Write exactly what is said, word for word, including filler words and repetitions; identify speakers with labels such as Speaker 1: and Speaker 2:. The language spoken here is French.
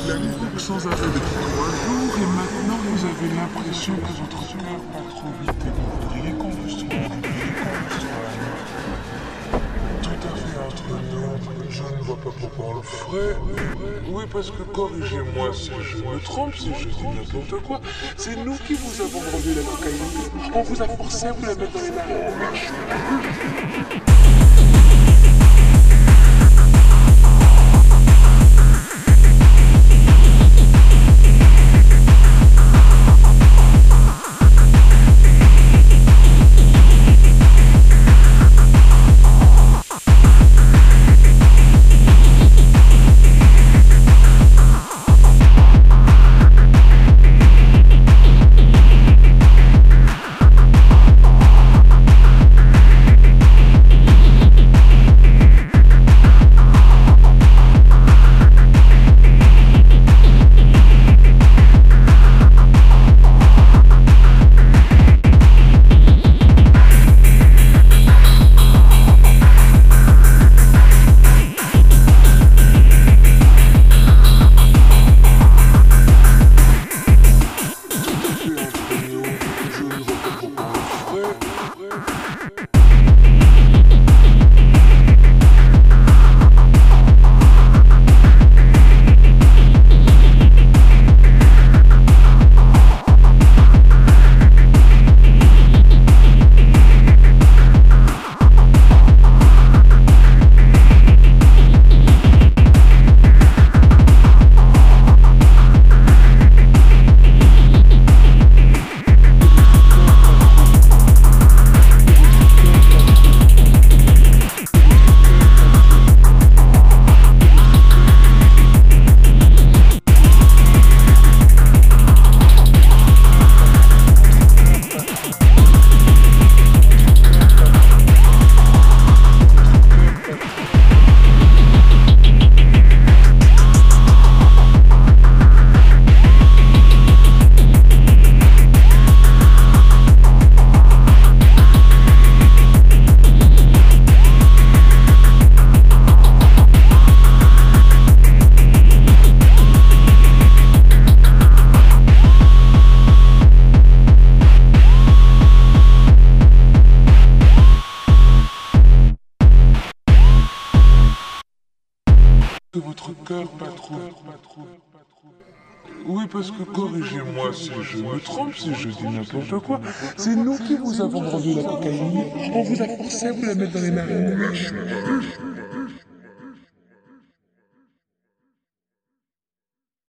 Speaker 1: La l'époque sans arrêt depuis trois jours et maintenant vous avez l'impression que votre cœur bat trop vite et vous voudriez qu'on vous soigne. Tout à fait entre nous, je ne vois pas pourquoi on le ferait. Oui, parce que corrigez-moi si je me trompe, si je dis n'importe quoi. C'est nous qui vous avons vendu la cocaïne. On vous a forcé à vous la mettre dans les narines. Que votre cœur bat trop. Oui, parce que corrigez-moi si je me trompe, si je dis n'importe quoi. C'est nous qui vous avons vendu la cocaïne. On vous a forcé à vous la mettre dans les narines.